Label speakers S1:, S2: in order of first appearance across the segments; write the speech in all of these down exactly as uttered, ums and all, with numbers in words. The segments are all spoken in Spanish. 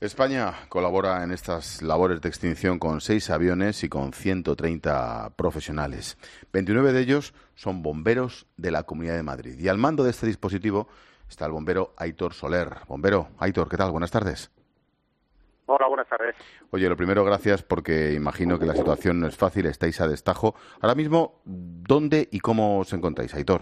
S1: España colabora en estas labores de extinción con seis aviones y con ciento treinta profesionales. veintinueve de ellos son bomberos de la Comunidad de Madrid. Y al mando de este dispositivo está el bombero Aitor Soler. Bombero, Aitor, ¿qué tal? Buenas tardes.
S2: Hola, buenas tardes.
S1: Oye, lo primero, gracias, porque imagino que la situación no es fácil, estáis a destajo. Ahora mismo, ¿dónde y cómo os encontráis, Aitor?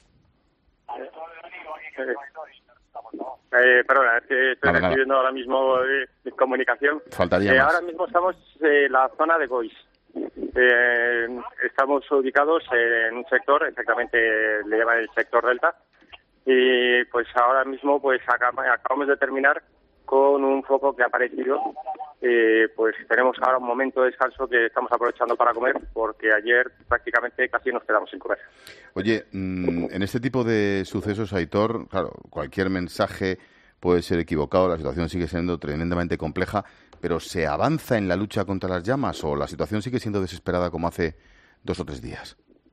S2: Eh, perdona, es que estoy
S1: nada,
S2: recibiendo
S1: nada.
S2: ahora mismo eh, comunicación.
S1: Faltaría
S2: eh,
S1: más.
S2: Ahora mismo estamos en la zona de Gois. Eh, estamos ubicados en un sector, exactamente le llaman el sector Delta, y pues ahora mismo pues acabamos de terminar con un foco que ha aparecido. Eh, pues tenemos ahora un momento de descanso que estamos aprovechando para comer, porque ayer prácticamente casi nos quedamos sin comer.
S1: Oye, en este tipo de sucesos, Aitor, claro, cualquier mensaje puede ser equivocado, la situación sigue siendo tremendamente compleja, pero ¿se avanza en la lucha contra las llamas o la situación sigue siendo desesperada como hace dos o tres días?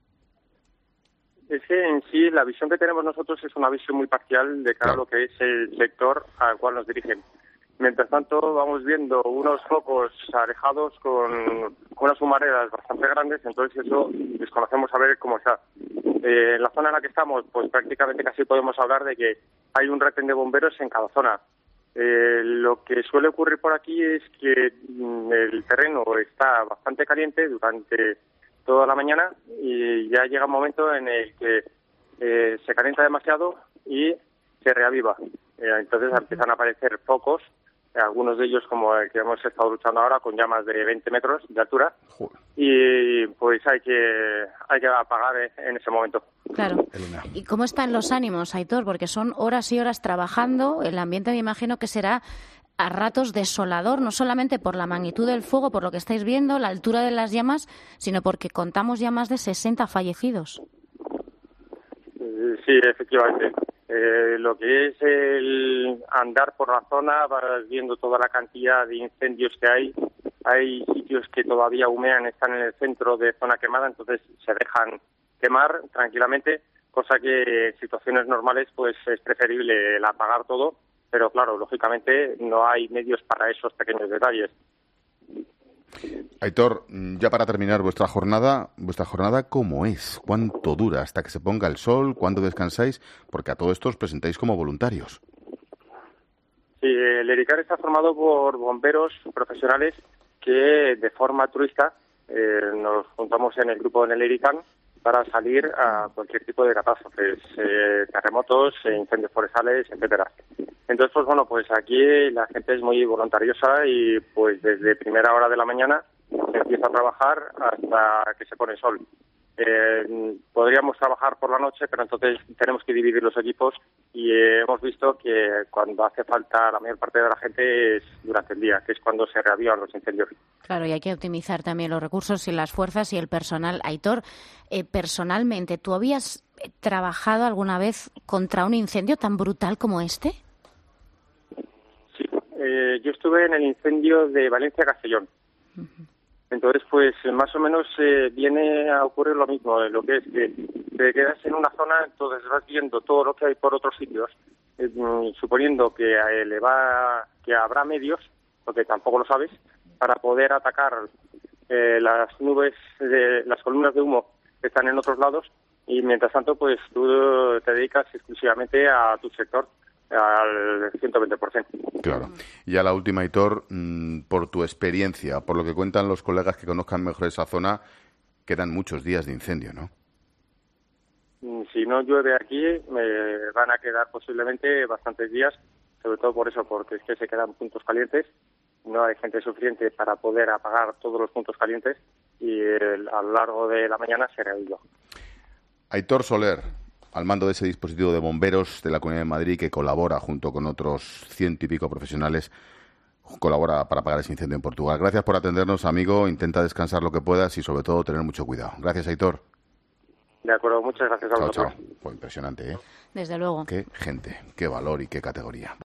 S2: Es que en sí la visión que tenemos nosotros es una visión muy parcial de cara claro. a lo que es el sector al cual nos dirigen. Mientras tanto, vamos viendo unos focos alejados con unas humaredas bastante grandes, entonces eso desconocemos a ver cómo está. Eh, en la zona en la que estamos, pues prácticamente casi podemos hablar de que hay un retén de bomberos en cada zona. Eh, lo que suele ocurrir por aquí es que mm, el terreno está bastante caliente durante toda la mañana y ya llega un momento en el que eh, se calienta demasiado y se reaviva. Eh, entonces empiezan a aparecer focos, algunos de ellos como el que hemos estado luchando ahora, con llamas de veinte metros de altura. Joder. Y pues hay que hay que apagar en ese momento.
S3: Claro. ¿Y cómo están los ánimos, Aitor? Porque son horas y horas trabajando, el ambiente me imagino que será a ratos desolador, no solamente por la magnitud del fuego, por lo que estáis viendo, la altura de las llamas, sino porque contamos ya más de sesenta fallecidos.
S2: Sí, efectivamente. Eh, lo que es el andar por la zona, vas viendo toda la cantidad de incendios que hay. Hay sitios que todavía humean, están en el centro de zona quemada, entonces se dejan quemar tranquilamente, cosa que en situaciones normales pues es preferible el apagar todo, pero claro, lógicamente no hay medios para esos pequeños detalles.
S1: Aitor, ya para terminar vuestra jornada, vuestra jornada ¿cómo es? ¿Cuánto dura hasta que se ponga el sol? ¿Cuándo descansáis? Porque a todo esto os presentáis como voluntarios.
S2: Sí, el ERICAN está formado por bomberos profesionales que de forma altruista eh, nos juntamos en el grupo en el ERICAN para salir a cualquier tipo de catástrofes, eh, terremotos, incendios forestales, etcétera. Entonces, pues bueno, pues aquí la gente es muy voluntariosa y pues desde primera hora de la mañana se empieza a trabajar hasta que se pone el sol. Eh, podríamos trabajar por la noche, pero entonces tenemos que dividir los equipos y eh, hemos visto que cuando hace falta la mayor parte de la gente es durante el día, que es cuando se reavivan los incendios.
S3: Claro, y hay que optimizar también los recursos y las fuerzas y el personal. Aitor, eh, personalmente, ¿tú habías trabajado alguna vez contra un incendio tan brutal como este?
S2: Sí, eh, yo estuve en el incendio de Valencia-Castellón. Uh-huh. Entonces, pues más o menos eh, viene a ocurrir lo mismo, eh, lo que es que te quedas en una zona, entonces vas viendo todo lo que hay por otros sitios, eh, suponiendo que eh, le va, que habrá medios, porque tampoco lo sabes, para poder atacar eh, las nubes, de, las columnas de humo que están en otros lados, y mientras tanto, pues tú te dedicas exclusivamente a tu sector, al ciento veinte por ciento.
S1: Claro. Y a la última, Aitor, por tu experiencia, por lo que cuentan los colegas que conozcan mejor esa zona, quedan muchos días de incendio, ¿no?
S2: Si no llueve aquí, me van a quedar posiblemente bastantes días, sobre todo por eso, porque es que se quedan puntos calientes, no hay gente suficiente para poder apagar todos los puntos calientes y el, a lo largo de la mañana se reaviva.
S1: Aitor Soler, al mando de ese dispositivo de bomberos de la Comunidad de Madrid que colabora junto con otros ciento y pico profesionales, colabora para apagar ese incendio en Portugal. Gracias por atendernos, amigo. Intenta descansar lo que puedas y sobre todo tener mucho cuidado. Gracias, Aitor.
S2: De acuerdo, muchas gracias a vosotros.
S1: Chao, chao. Fue impresionante, ¿eh?
S3: Desde luego.
S1: Qué gente, qué valor y qué categoría.